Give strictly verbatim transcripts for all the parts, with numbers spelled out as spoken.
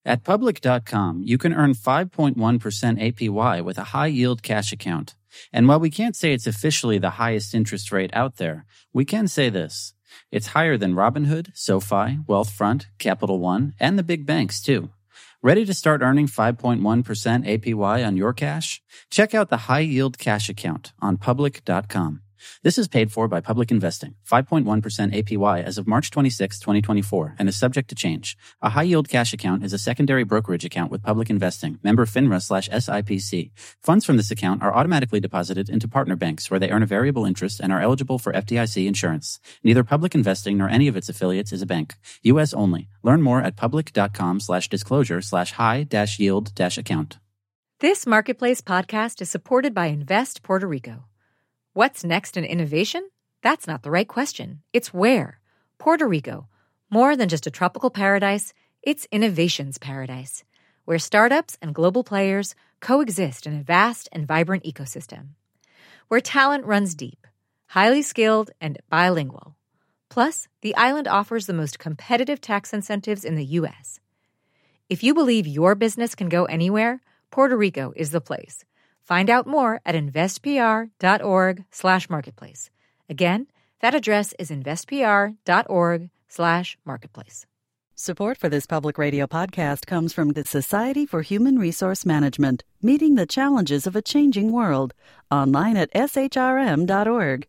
At Public dot com, you can earn five point one percent A P Y with a high-yield cash account. And while we can't say it's officially the highest interest rate out there, we can say this. It's higher than Robinhood, SoFi, Wealthfront, Capital One, and the big banks, too. Ready to start earning five point one percent A P Y on your cash? Check out the high-yield cash account on Public dot com. This is paid for by Public Investing, five point one percent A P Y as of March twenty-sixth, twenty twenty-four, and is subject to change. A high-yield cash account is a secondary brokerage account with Public Investing, member FINRA slash S I P C. Funds from this account are automatically deposited into partner banks where they earn a variable interest and are eligible for F D I C insurance. Neither Public Investing nor any of its affiliates is a bank. U S only. Learn more at Public dot com slash disclosure slash high dash yield dash account. This Marketplace podcast is supported by Invest Puerto Rico. What's next in innovation? That's not the right question. It's where. Puerto Rico. More than just a tropical paradise, it's innovation's paradise, where startups and global players coexist in a vast and vibrant ecosystem. Where talent runs deep, highly skilled, and bilingual. Plus, the island offers the most competitive tax incentives in the U S. If you believe your business can go anywhere, Puerto Rico is the place. Find out more at investpr.org slash marketplace. Again, that address is investpr.org slash marketplace. Support for this public radio podcast comes from the Society for Human Resource Management, meeting the challenges of a changing world. Online at s h r m dot org.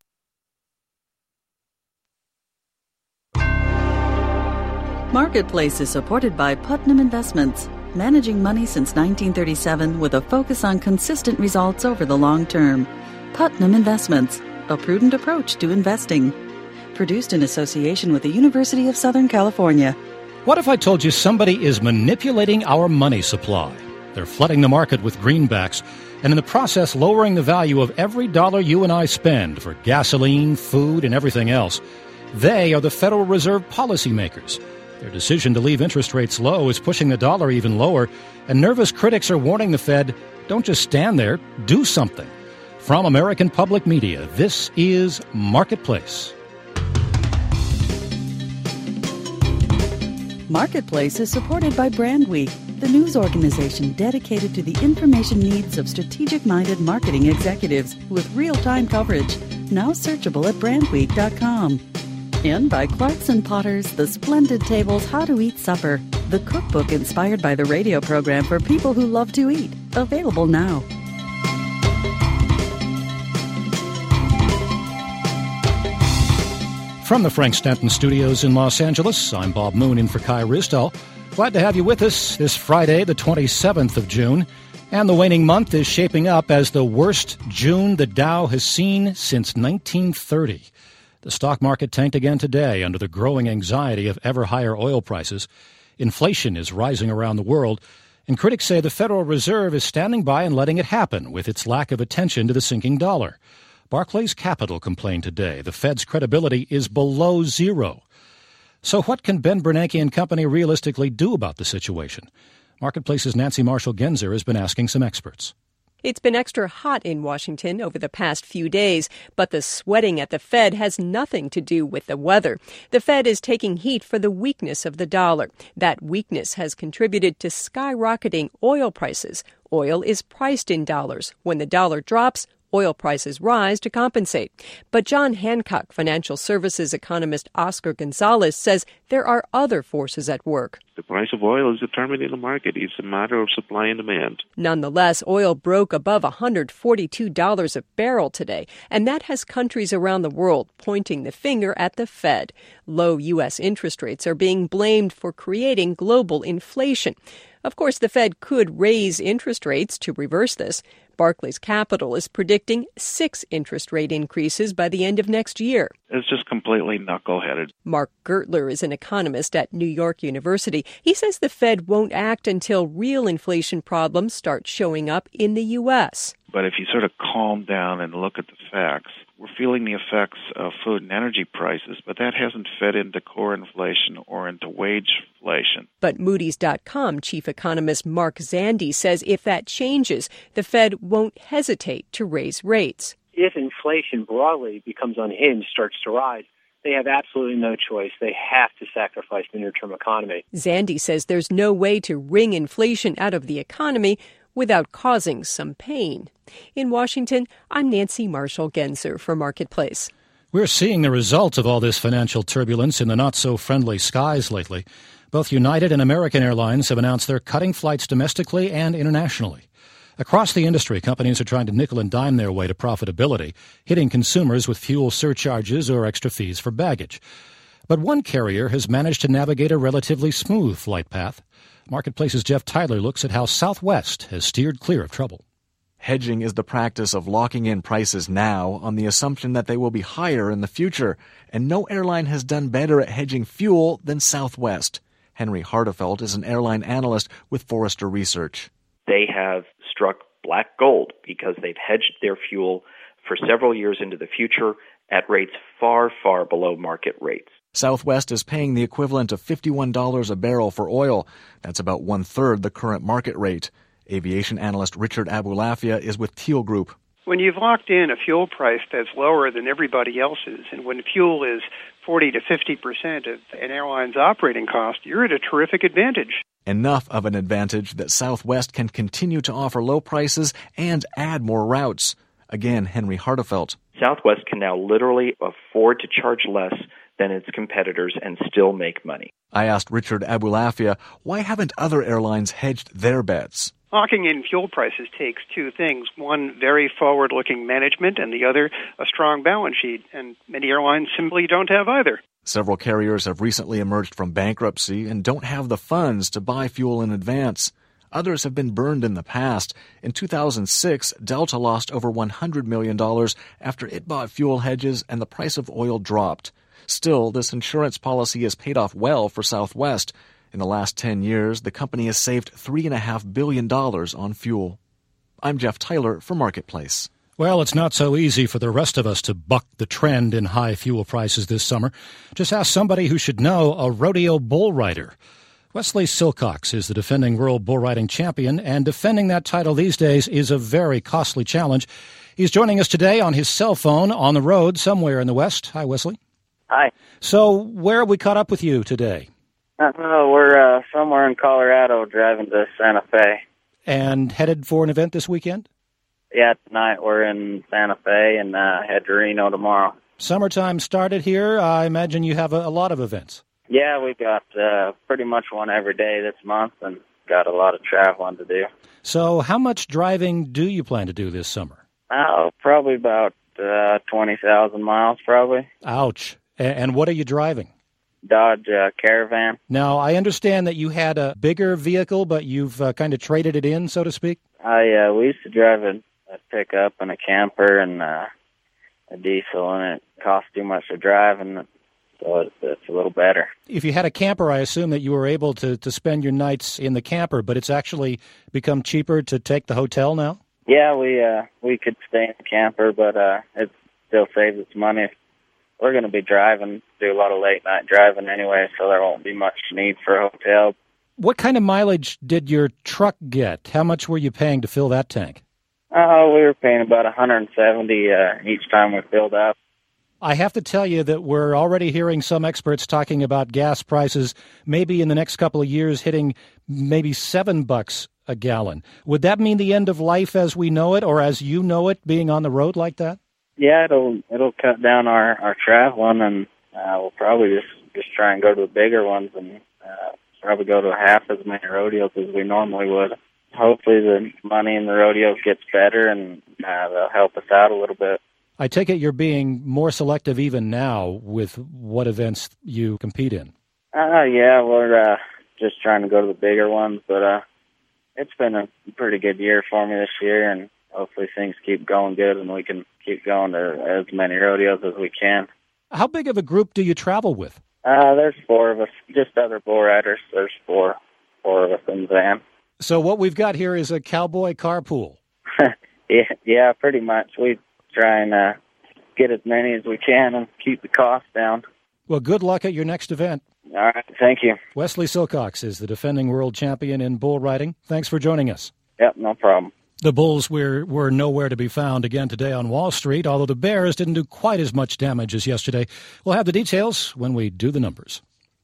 Marketplace is supported by Putnam Investments, managing money since nineteen thirty-seven with a focus on consistent results over the long term. Putnam Investments, a prudent approach to investing. Produced in association with the University of Southern California. What if I told you somebody is manipulating our money supply? They're flooding the market with greenbacks, and in the process lowering the value of every dollar you and I spend for gasoline, food, and everything else. They are the Federal Reserve policymakers. Their decision to leave interest rates low is pushing the dollar even lower, and nervous critics are warning the Fed, don't just stand there, do something. From American Public Media, this is Marketplace. Marketplace is supported by Brand Week, the news organization dedicated to the information needs of strategic-minded marketing executives with real-time coverage. Now searchable at brand week dot com. And by Clarkson Potters, The Splendid Tables How to Eat Supper, the cookbook inspired by the radio program for people who love to eat. Available now. From the Frank Stanton Studios in Los Angeles, I'm Bob Moon in for Kai Ristel. Glad to have you with us this Friday, the twenty-seventh of June. And the waning month is shaping up as the worst June the Dow has seen since nineteen thirty. The stock market tanked again today under the growing anxiety of ever higher oil prices. Inflation is rising around the world, and critics say the Federal Reserve is standing by and letting it happen with its lack of attention to the sinking dollar. Barclays Capital complained today the Fed's credibility is below zero. So what can Ben Bernanke and company realistically do about the situation? Marketplace's Nancy Marshall-Genzer has been asking some experts. It's been extra hot in Washington over the past few days, but the sweating at the Fed has nothing to do with the weather. The Fed is taking heat for the weakness of the dollar. That weakness has contributed to skyrocketing oil prices. Oil is priced in dollars. When the dollar drops, oil prices rise to compensate. But John Hancock financial services economist Oscar Gonzalez says there are other forces at work. The price of oil is determined in the market. It's a matter of supply and demand. Nonetheless, oil broke above one hundred forty-two dollars a barrel today, and that has countries around the world pointing the finger at the Fed. Low U S interest rates are being blamed for creating global inflation. Of course, the Fed could raise interest rates to reverse this. Barclays Capital is predicting six interest rate increases by the end of next year. It's just completely knuckleheaded. Mark Gertler is an economist at New York University. He says the Fed won't act until real inflation problems start showing up in the U S. But if you sort of calm down and look at the facts, we're feeling the effects of food and energy prices, but that hasn't fed into core inflation or into wage inflation. But Moody's dot com chief economist Mark Zandi says if that changes, the Fed won't hesitate to raise rates. If inflation broadly becomes unhinged, starts to rise, they have absolutely no choice. They have to sacrifice the near-term economy. Zandy says there's no way to wring inflation out of the economy without causing some pain. In Washington, I'm Nancy Marshall-Genzer for Marketplace. We're seeing the result of all this financial turbulence in the not-so-friendly skies lately. Both United and American Airlines have announced they're cutting flights domestically and internationally. Across the industry, companies are trying to nickel and dime their way to profitability, hitting consumers with fuel surcharges or extra fees for baggage. But one carrier has managed to navigate a relatively smooth flight path. Marketplace's Jeff Tyler looks at how Southwest has steered clear of trouble. Hedging is the practice of locking in prices now on the assumption that they will be higher in the future, and no airline has done better at hedging fuel than Southwest. Henry Hardefeld is an airline analyst with Forrester Research. They have struck black gold because they've hedged their fuel for several years into the future at rates far, far below market rates. Southwest is paying the equivalent of fifty-one dollars a barrel for oil. That's about one-third the current market rate. Aviation analyst Richard Abulafia is with Teal Group. When you've locked in a fuel price that's lower than everybody else's, and when fuel is forty to fifty percent of an airline's operating cost, you're at a terrific advantage. Enough of an advantage that Southwest can continue to offer low prices and add more routes. Again, Henry Hardefelt. Southwest can now literally afford to charge less than its competitors and still make money. I asked Richard Abulafia, why haven't other airlines hedged their bets? Locking in fuel prices takes two things. One, very forward-looking management, and the other, a strong balance sheet. And many airlines simply don't have either. Several carriers have recently emerged from bankruptcy and don't have the funds to buy fuel in advance. Others have been burned in the past. In two thousand six, Delta lost over one hundred million dollars after it bought fuel hedges and the price of oil dropped. Still, this insurance policy has paid off well for Southwest. In the last ten years, the company has saved three point five billion dollars on fuel. I'm Jeff Tyler for Marketplace. Well, it's not so easy for the rest of us to buck the trend in high fuel prices this summer. Just ask somebody who should know, a rodeo bull rider. Wesley Silcox is the defending world bull riding champion, and defending that title these days is a very costly challenge. He's joining us today on his cell phone on the road somewhere in the West. Hi, Wesley. Hi. So where have we caught up with you today? Uh, we're uh, somewhere in Colorado driving to Santa Fe. And headed for an event this weekend? Yeah, tonight we're in Santa Fe and uh, head to Reno tomorrow. Summertime started here. I imagine you have a, a lot of events. Yeah, we got uh, pretty much one every day this month and got a lot of traveling to do. So how much driving do you plan to do this summer? Oh, probably about uh, twenty thousand miles, probably. Ouch. And what are you driving? Dodge uh, Caravan. Now, I understand that you had a bigger vehicle, but you've uh, kind of traded it in, so to speak? I uh, we used to drive a, a pickup and a camper and uh, a diesel, and it cost too much to drive, and so it's, it's a little better. If you had a camper, I assume that you were able to, to spend your nights in the camper, but it's actually become cheaper to take the hotel now? Yeah, we uh, we could stay in the camper, but uh, it still saves us money. We're going to be driving, do a lot of late-night driving anyway, so there won't be much need for a hotel. What kind of mileage did your truck get? How much were you paying to fill that tank? Oh, uh, we were paying about one hundred seventy uh, each time we filled up. I have to tell you that we're already hearing some experts talking about gas prices maybe in the next couple of years hitting maybe seven bucks a gallon. Would that mean the end of life as we know it, or as you know it, being on the road like that? Yeah, it'll it'll cut down our, our traveling, and uh, we'll probably just, just try and go to the bigger ones and uh, probably go to half as many rodeos as we normally would. Hopefully the money in the rodeos gets better, and uh, they'll help us out a little bit. I take it you're being more selective even now with what events you compete in. Uh, yeah, we're uh, just trying to go to the bigger ones, but uh, it's been a pretty good year for me this year, and hopefully things keep going good and we can keep going to as many rodeos as we can. How big of a group do you travel with? Uh, there's four of us, just other bull riders. There's four, four of us in the van. So what we've got here is a cowboy carpool. yeah, yeah, pretty much. We try and uh, get as many as we can and keep the cost down. Well, good luck at your next event. All right, thank you. Wesley Silcox is the defending world champion in bull riding. Thanks for joining us. Yep, no problem. The bulls were, were nowhere to be found again today on Wall Street, although the bears didn't do quite as much damage as yesterday. We'll have the details when we do the numbers.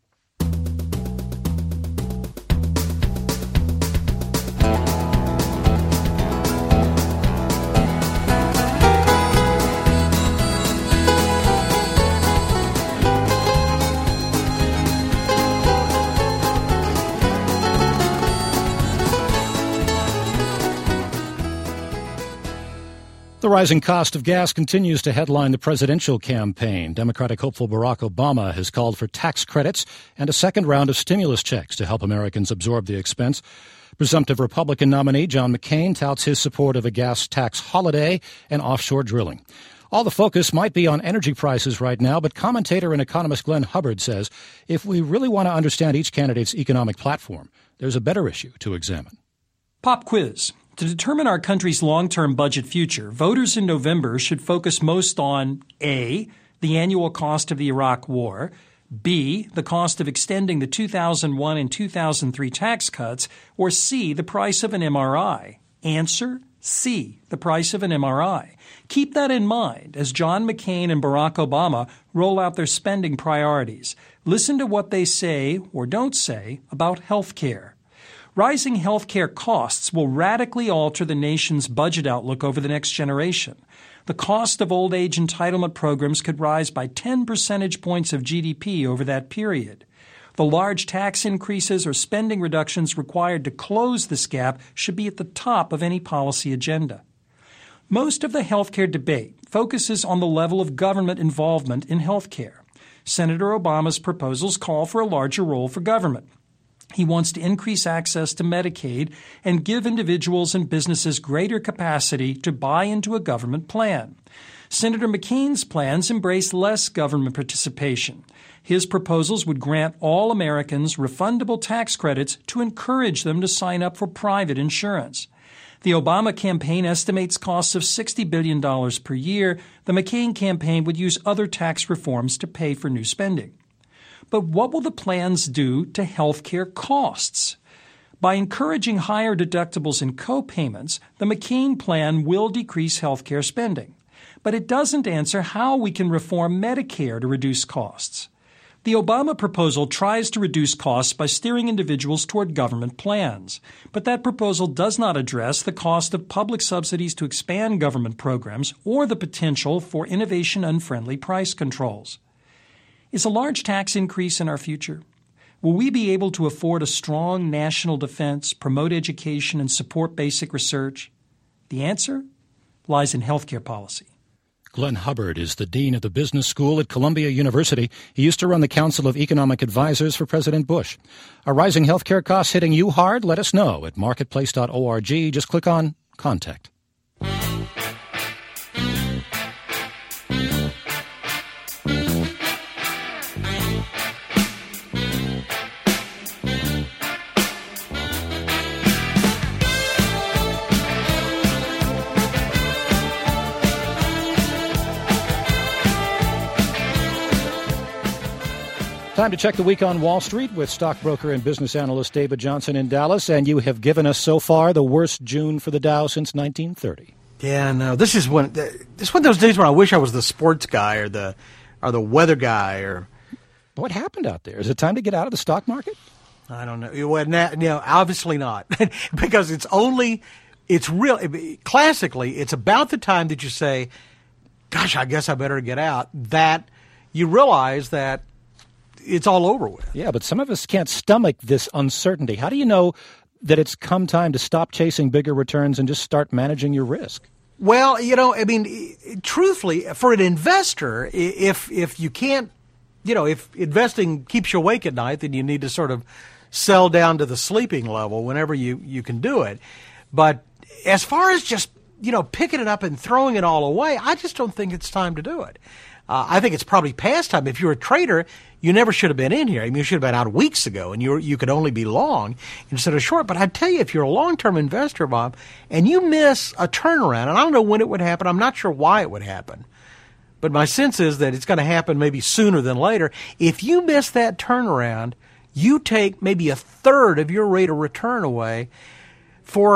The rising cost of gas continues to headline the presidential campaign. Democratic hopeful Barack Obama has called for tax credits and a second round of stimulus checks to help Americans absorb the expense. Presumptive Republican nominee John McCain touts his support of a gas tax holiday and offshore drilling. All the focus might be on energy prices right now, but commentator and economist Glenn Hubbard says if we really want to understand each candidate's economic platform, there's a better issue to examine. Pop quiz. To determine our country's long-term budget future, voters in November should focus most on A, the annual cost of the Iraq War, B, the cost of extending the two thousand one and two thousand three tax cuts, or C, the price of an M R I. Answer, C, the price of an M R I. Keep that in mind as John McCain and Barack Obama roll out their spending priorities. Listen to what they say or don't say about health care. Rising health care costs will radically alter the nation's budget outlook over the next generation. The cost of old age entitlement programs could rise by ten percentage points of G D P over that period. The large tax increases or spending reductions required to close this gap should be at the top of any policy agenda. Most of the health care debate focuses on the level of government involvement in health care. Senator Obama's proposals call for a larger role for government. He wants to increase access to Medicaid and give individuals and businesses greater capacity to buy into a government plan. Senator McCain's plans embrace less government participation. His proposals would grant all Americans refundable tax credits to encourage them to sign up for private insurance. The Obama campaign estimates costs of sixty billion dollars per year. The McCain campaign would use other tax reforms to pay for new spending. But what will the plans do to health care costs? By encouraging higher deductibles and co-payments, the McCain plan will decrease health care spending. But it doesn't answer how we can reform Medicare to reduce costs. The Obama proposal tries to reduce costs by steering individuals toward government plans. But that proposal does not address the cost of public subsidies to expand government programs or the potential for innovation-unfriendly price controls. Is a large tax increase in our future? Will we be able to afford a strong national defense, promote education, and support basic research? The answer lies in healthcare policy. Glenn Hubbard is the dean of the business school at Columbia University. He used to run the Council of Economic Advisors for President Bush. Are rising healthcare costs hitting you hard? Let us know at marketplace dot org. Just click on Contact. Time to check the week on Wall Street with stockbroker and business analyst David Johnson in Dallas. And you have given us so far the worst June for the Dow since nineteen thirty. Yeah, no, this is one. This is one of those days when I wish I was the sports guy or the or the weather guy. Or what happened out there? Is it time to get out of the stock market? I don't know. Well, you know, obviously not, because it's only it's real. Classically, it's about the time that you say, "Gosh, I guess I better get out." That you realize that it's all over with. Yeah, but some of us can't stomach this uncertainty. How do you know that it's come time to stop chasing bigger returns and just start managing your risk? Well, you know, I mean, truthfully, for an investor, if if you can't, you know, if investing keeps you awake at night, then you need to sort of sell down to the sleeping level whenever you, you can do it. But as far as just, you know, picking it up and throwing it all away, I just don't think it's time to do it. Uh, I think it's probably past time. If you're a trader, you never should have been in here. I mean, you should have been out weeks ago, and you you could only be long instead of short. But I tell you, if you're a long-term investor, Bob, and you miss a turnaround, and I don't know when it would happen, I'm not sure why it would happen, but my sense is that it's going to happen maybe sooner than later. If you miss that turnaround, you take maybe a third of your rate of return away for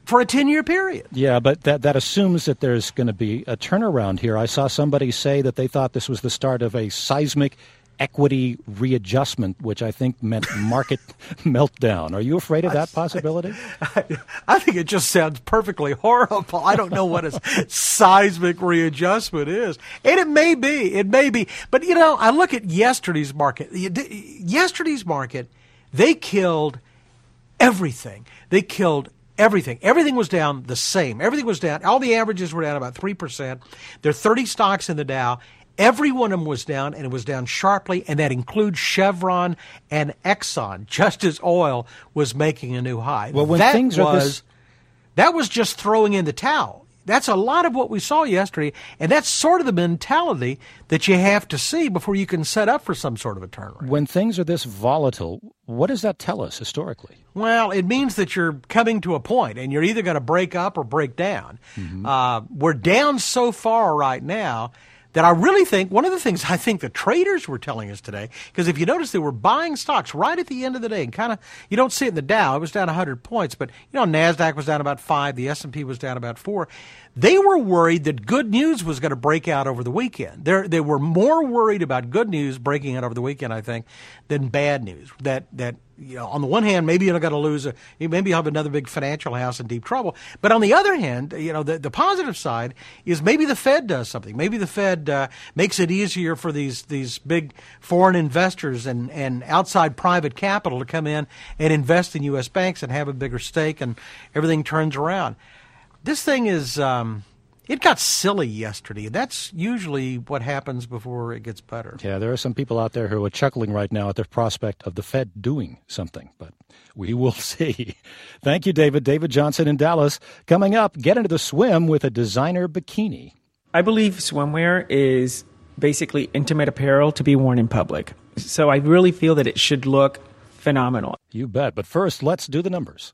for a ten-year period. Yeah, but that, that assumes that there's going to be a turnaround here. I saw somebody say that they thought this was the start of a seismic equity readjustment, which I think meant market meltdown. Are you afraid of that possibility? I, I think it just sounds perfectly horrible. I don't know what a seismic readjustment is. And it may be. It may be. But, you know, I look at yesterday's market. Yesterday's market, they killed everything. They killed everything. Everything was down the same. Everything was down. All the averages were down about three percent. There are thirty stocks in the Dow. Every one of them was down, and it was down sharply, and that includes Chevron and Exxon, just as oil was making a new high. Well, when that things was, are this... that was just throwing in the towel. That's a lot of what we saw yesterday, and that's sort of the mentality that you have to see before you can set up for some sort of a turnaround. When things are this volatile, what does that tell us historically? Well, it means that you're coming to a point, and you're either going to break up or break down. Mm-hmm. Uh, we're down so far right now that I really think, one of the things I think the traders were telling us today, because if you notice, they were buying stocks right at the end of the day, and kind of, you don't see it in the Dow, it was down one hundred points, but, you know, NASDAQ was down about five, the S and P was down about four. They were worried that good news was going to break out over the weekend. They're, they were more worried about good news breaking out over the weekend, I think, than bad news. That, that you know, on the one hand, maybe you're going to lose, a, maybe you have another big financial house in deep trouble. But on the other hand, you know, the, the positive side is maybe the Fed does something. Maybe the Fed uh, makes it easier for these, these big foreign investors and, and outside private capital to come in and invest in U S banks and have a bigger stake, and everything turns around. This thing is, um, it got silly yesterday. That's usually what happens before it gets better. Yeah, there are some people out there who are chuckling right now at the prospect of the Fed doing something, but we will see. Thank you, David. David Johnson in Dallas. Coming up, get into the swim with a designer bikini. I believe swimwear is basically intimate apparel to be worn in public. So I really feel that it should look phenomenal. You bet. But first, let's do the numbers.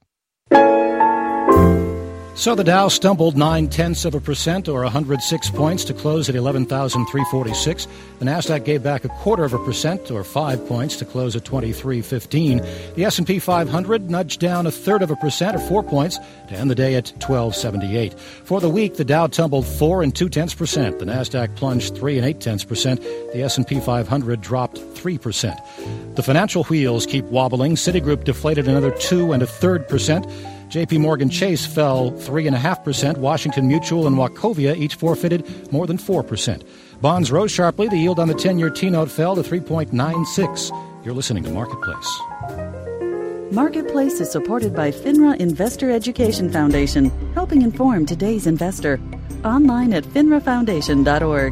So the Dow stumbled nine-tenths of a percent, or one hundred six points, to close at eleven thousand three hundred forty-six. The Nasdaq gave back a quarter of a percent, or five points, to close at twenty-three fifteen. The S and P five hundred nudged down a third of a percent, or four points, to end the day at twelve seventy-eight. For the week, the Dow tumbled four and two-tenths percent. The Nasdaq plunged three and eight-tenths percent. The S and P five hundred dropped three percent. The financial wheels keep wobbling. Citigroup deflated another two and a third percent. J P. Morgan Chase fell three point five percent. Washington Mutual and Wachovia each forfeited more than four percent. Bonds rose sharply. The yield on the ten-year T-note fell to three point nine six. You're listening to Marketplace. Marketplace is supported by FINRA Investor Education Foundation, helping inform today's investor. Online at finra foundation dot org.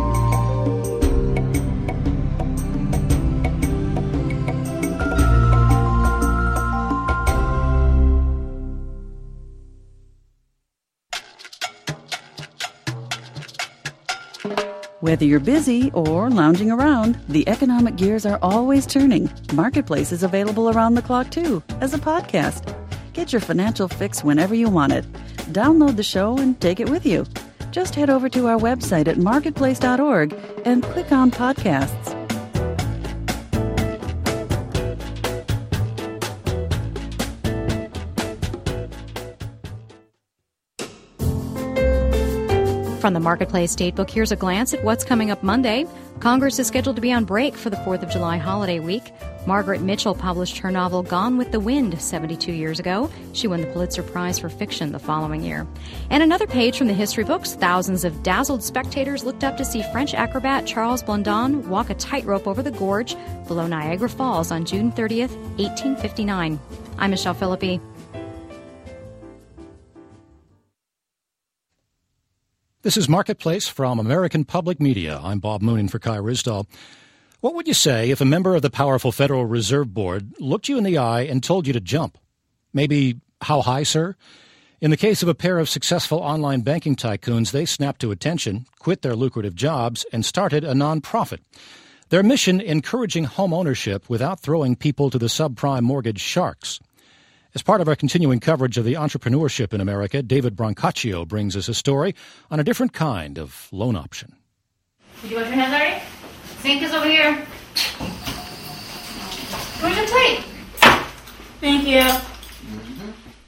Whether you're busy or lounging around, the economic gears are always turning. Marketplace is available around the clock, too, as a podcast. Get your financial fix whenever you want it. Download the show and take it with you. Just head over to our website at marketplace dot org and click on podcasts. From the Marketplace Datebook, here's a glance at what's coming up Monday. Congress is scheduled to be on break for the fourth of July holiday week. Margaret Mitchell published her novel Gone with the Wind seventy-two years ago. She won the Pulitzer Prize for fiction the following year. And another page from the history books, thousands of dazzled spectators looked up to see French acrobat Charles Blondin walk a tightrope over the gorge below Niagara Falls on June thirtieth, eighteen fifty-nine. I'm Michelle Philippi. This is Marketplace from American Public Media. I'm Bob Moonin for Kai Risdall. What would you say if a member of the powerful Federal Reserve Board looked you in the eye and told you to jump? Maybe, how high, sir? In the case of a pair of successful online banking tycoons, they snapped to attention, quit their lucrative jobs, and started a nonprofit. Their mission, encouraging home ownership without throwing people to the subprime mortgage sharks. As part of our continuing coverage of the entrepreneurship in America, David Brancaccio brings us a story on a different kind of loan option. Did you wash your hands already? Sink is over here. Where's your plate? Thank you.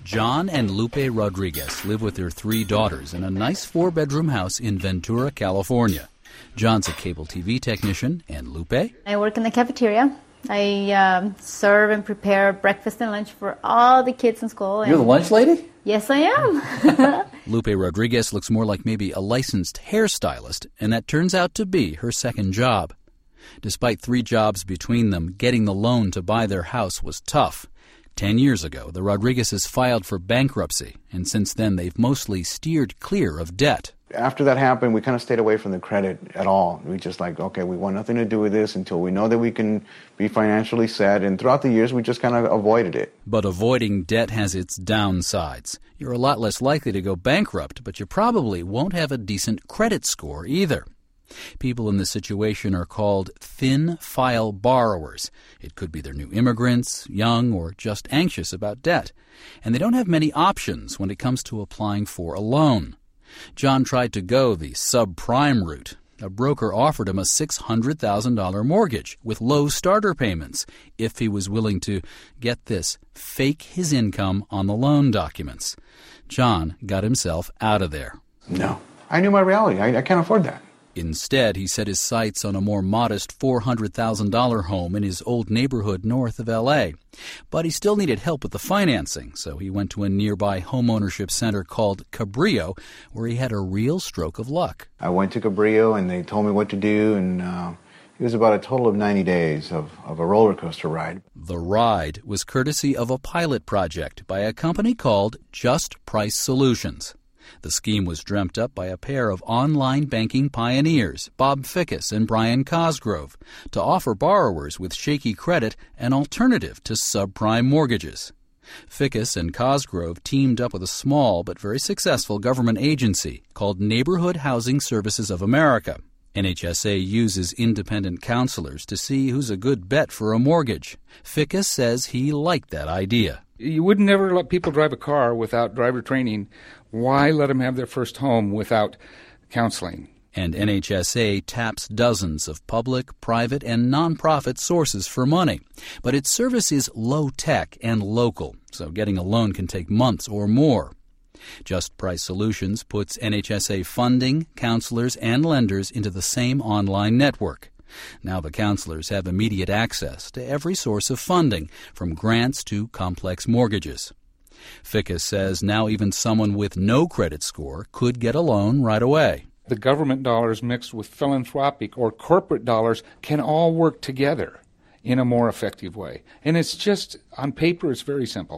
John and Lupe Rodriguez live with their three daughters in a nice four-bedroom house in Ventura, California. John's a cable T V technician, and Lupe? I work in the cafeteria. I um, serve and prepare breakfast and lunch for all the kids in school. And You're the lunch lady? Yes, I am. Lupe Rodriguez looks more like maybe a licensed hairstylist, and that turns out to be her second job. Despite three jobs between them, getting the loan to buy their house was tough. Ten years ago, the Rodriguezes filed for bankruptcy, and since then they've mostly steered clear of debt. After that happened, we kind of stayed away from the credit at all. We just like, okay, we want nothing to do with this until we know that we can be financially set. And throughout the years, we just kind of avoided it. But avoiding debt has its downsides. You're a lot less likely to go bankrupt, but you probably won't have a decent credit score either. People in this situation are called thin-file borrowers. It could be they're new immigrants, young, or just anxious about debt. And they don't have many options when it comes to applying for a loan. John tried to go the subprime route. A broker offered him a six hundred thousand dollars mortgage with low starter payments if he was willing to, get this, fake his income on the loan documents. John got himself out of there. No. I knew my reality. I, I can't afford that. Instead, he set his sights on a more modest four hundred thousand dollars home in his old neighborhood north of L A. But he still needed help with the financing, so he went to a nearby homeownership center called Cabrillo, where he had a real stroke of luck. I went to Cabrillo, and they told me what to do, and uh, it was about a total of ninety days of, of a roller coaster ride. The ride was courtesy of a pilot project by a company called Just Price Solutions. The scheme was dreamt up by a pair of online banking pioneers, Bob Fickus and Brian Cosgrove, to offer borrowers with shaky credit an alternative to subprime mortgages. Fickus and Cosgrove teamed up with a small but very successful government agency called Neighborhood Housing Services of America. N H S A uses independent counselors to see who's a good bet for a mortgage. Fickus says he liked that idea. You would never let people drive a car without driver training. Why let them have their first home without counseling? And N H S A taps dozens of public, private, and nonprofit sources for money. But its service is low-tech and local, so getting a loan can take months or more. Just Price Solutions puts N H S A funding, counselors, and lenders into the same online network. Now the counselors have immediate access to every source of funding, from grants to complex mortgages. Fickus says now even someone with no credit score could get a loan right away. The government dollars mixed with philanthropic or corporate dollars can all work together in a more effective way. And it's just, on paper, it's very simple.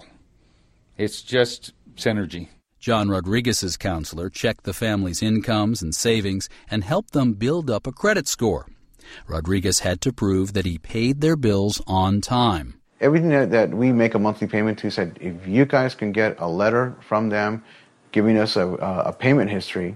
It's just synergy. John Rodriguez's counselor checked the family's incomes and savings and helped them build up a credit score. Rodriguez had to prove that he paid their bills on time. Everything that, that we make a monthly payment to said, if you guys can get a letter from them giving us a, a payment history,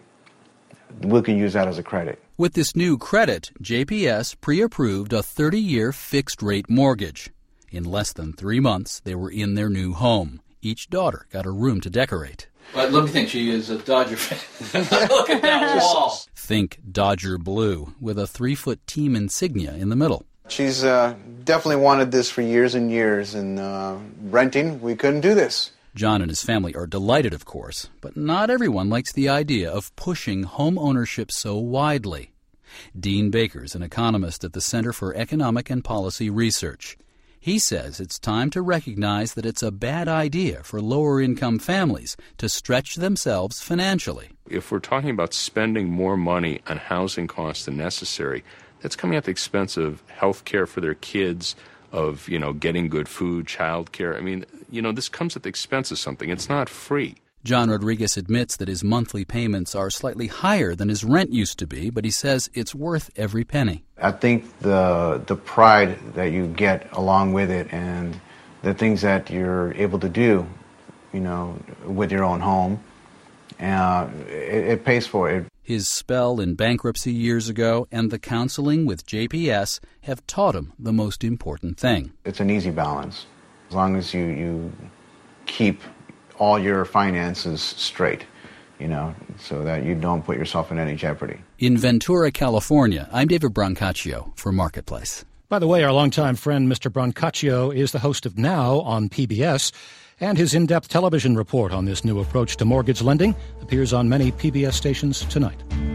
we can use that as a credit. With this new credit, J P S pre-approved a thirty-year fixed-rate mortgage. In less than three months, they were in their new home. Each daughter got a room to decorate. But let me think, she is a Dodger fan. Look at that wall. Think Dodger blue, with a three-foot team insignia in the middle. She's uh, definitely wanted this for years and years, and uh, renting, we couldn't do this. John and his family are delighted, of course, but not everyone likes the idea of pushing home ownership so widely. Dean Baker is an economist at the Center for Economic and Policy Research. He says it's time to recognize that it's a bad idea for lower-income families to stretch themselves financially. If we're talking about spending more money on housing costs than necessary, that's coming at the expense of health care for their kids, of, you know, getting good food, child care. I mean, you know, this comes at the expense of something. It's not free. John Rodriguez admits that his monthly payments are slightly higher than his rent used to be, but he says it's worth every penny. I think the the pride that you get along with it and the things that you're able to do, you know, with your own home, uh, it, it pays for it. His spell in bankruptcy years ago and the counseling with J P S have taught him the most important thing. It's an easy balance. As long as you, you keep all your finances straight, you know, so that you don't put yourself in any jeopardy. In Ventura, California, I'm David Brancaccio for Marketplace. By the way, our longtime friend Mister Brancaccio is the host of Now on P B S. And his in-depth television report on this new approach to mortgage lending appears on many P B S stations tonight.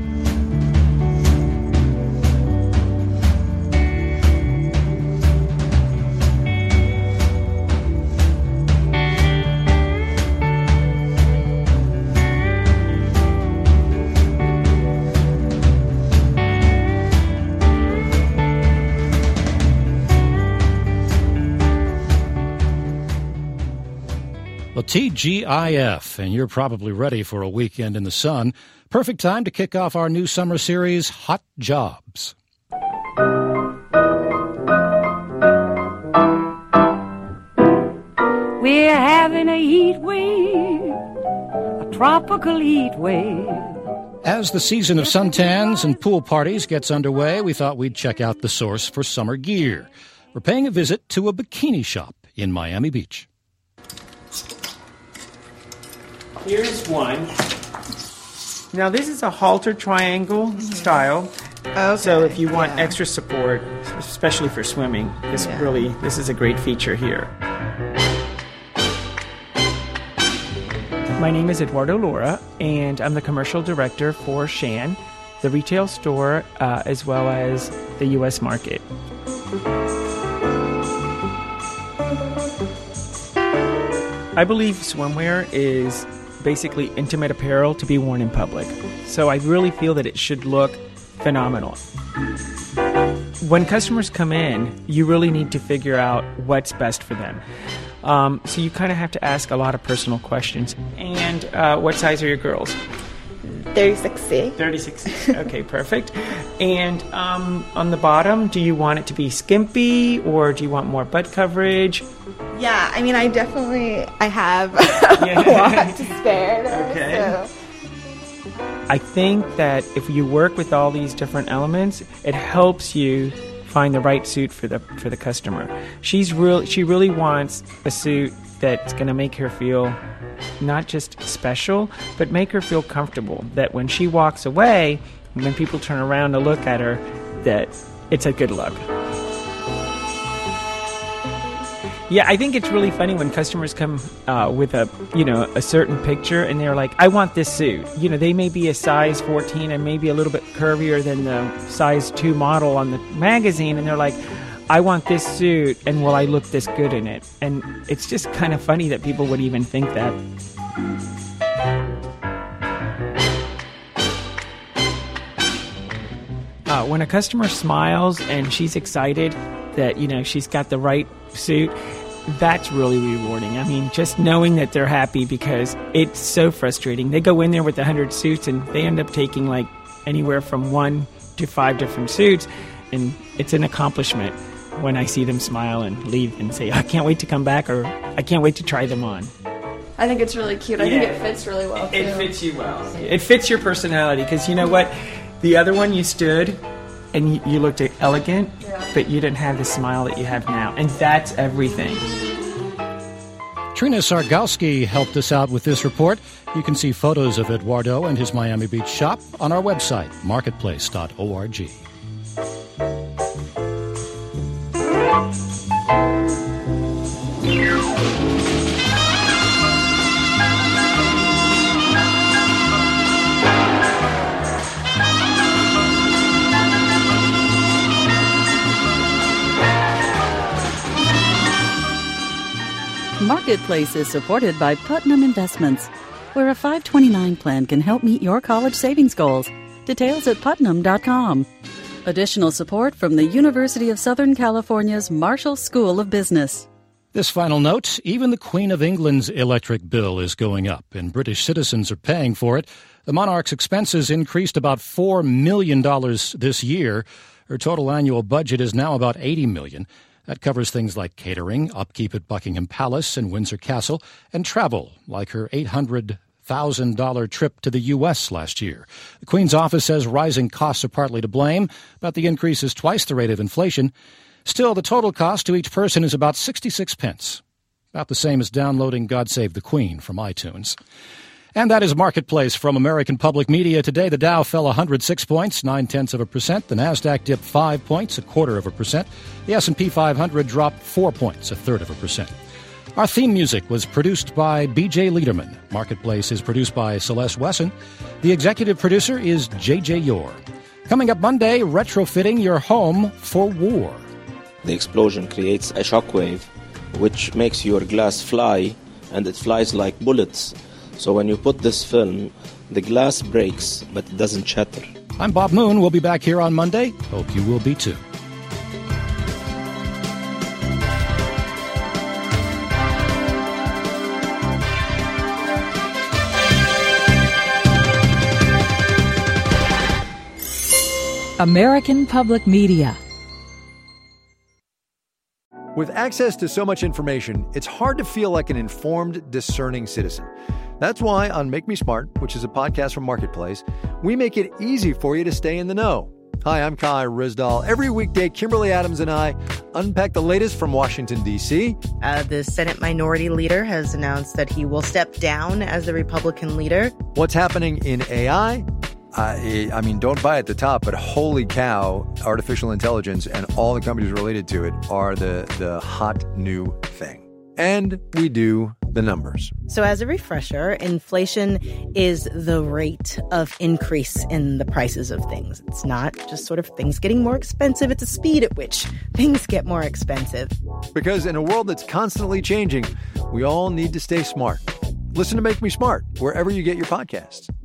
Well, T G I F, and you're probably ready for a weekend in the sun. Perfect time to kick off our new summer series, Hot Jobs. We're having a heat wave, a tropical heat wave. As the season of suntans and pool parties gets underway, we thought we'd check out the source for summer gear. We're paying a visit to a bikini shop in Miami Beach. Here's one. Now this is a halter triangle mm-hmm. style. Okay. So if you want yeah. extra support, especially for swimming, this yeah. really this is a great feature here. My name is Eduardo Lora, and I'm the commercial director for Shan, the retail store, uh, as well as the U S market. I believe swimwear is basically intimate apparel to be worn in public. So I really feel that it should look phenomenal. When customers come in, you really need to figure out what's best for them. Um, so you kind of have to ask a lot of personal questions. And uh, what size are your girls? thirty-six C. thirty-six C. Okay, perfect. And um, on the bottom, do you want it to be skimpy or do you want more butt coverage? Yeah, I mean, I definitely, I have yeah. a lot to spare there. Okay. So. I think that if you work with all these different elements, it helps you find the right suit for the for the customer. She's real. She really wants a suit that's going to make her feel not just special, but make her feel comfortable. That when she walks away, when people turn around to look at her, that it's a good look. Yeah, I think it's really funny when customers come uh, with a, you know, a certain picture and they're like, I want this suit. You know, they may be a size fourteen and maybe a little bit curvier than the size two model on the magazine. And they're like, I want this suit and will I look this good in it? And it's just kind of funny that people would even think that. Uh, when a customer smiles and she's excited that, you know, she's got the right suit, that's really rewarding. I mean, just knowing that they're happy, because it's so frustrating. They go in there with a hundred suits and they end up taking like anywhere from one to five different suits, and it's an accomplishment when I see them smile and leave and say, I can't wait to come back, or I can't wait to try them on. I think it's really cute. I yeah. think it fits really well, It, too. it fits you well. It fits your personality, because you know what? The other one, you stood and you, you looked elegant, yeah. but you didn't have the smile that you have now. And that's everything. Trina Sargowski helped us out with this report. You can see photos of Eduardo and his Miami Beach shop on our website, marketplace dot org. Marketplace is supported by Putnam Investments, where a five twenty-nine plan can help meet your college savings goals. Details at putnam dot com. Additional support from the University of Southern California's Marshall School of Business. This final note, even the Queen of England's electric bill is going up, and British citizens are paying for it. The monarch's expenses increased about four million dollars this year. Her total annual budget is now about eighty million dollars. That covers things like catering, upkeep at Buckingham Palace and Windsor Castle, and travel, like her eight hundred thousand dollars trip to the U S last year. The Queen's office says rising costs are partly to blame, but the increase is twice the rate of inflation. Still, the total cost to each person is about sixty-six pence, about the same as downloading God Save the Queen from iTunes. And that is Marketplace from American Public Media. Today, the Dow fell one hundred six points, nine-tenths of a percent. The Nasdaq dipped five points, a quarter of a percent. The S and P five hundred dropped four points, a third of a percent. Our theme music was produced by B J Liederman. Marketplace is produced by Celeste Wesson. The executive producer is J J Yore. Coming up Monday, retrofitting your home for war. The explosion creates a shockwave which makes your glass fly, and it flies like bullets. So when you put this film, the glass breaks, but it doesn't shatter. I'm Bob Moon. We'll be back here on Monday. Hope you will be too. American Public Media. With access to so much information, it's hard to feel like an informed, discerning citizen. That's why on Make Me Smart, which is a podcast from Marketplace, we make it easy for you to stay in the know. Hi, I'm Kai Ryssdal. Every weekday, Kimberly Adams and I unpack the latest from Washington, D C Uh, the Senate Minority Leader has announced that he will step down as the Republican leader. What's happening in A I? I, I mean, don't buy at the top, but holy cow, artificial intelligence and all the companies related to it are the, the hot new thing. And we do the numbers. So as a refresher, inflation is the rate of increase in the prices of things. It's not just sort of things getting more expensive. It's the speed at which things get more expensive. Because in a world that's constantly changing, we all need to stay smart. Listen to Make Me Smart wherever you get your podcasts.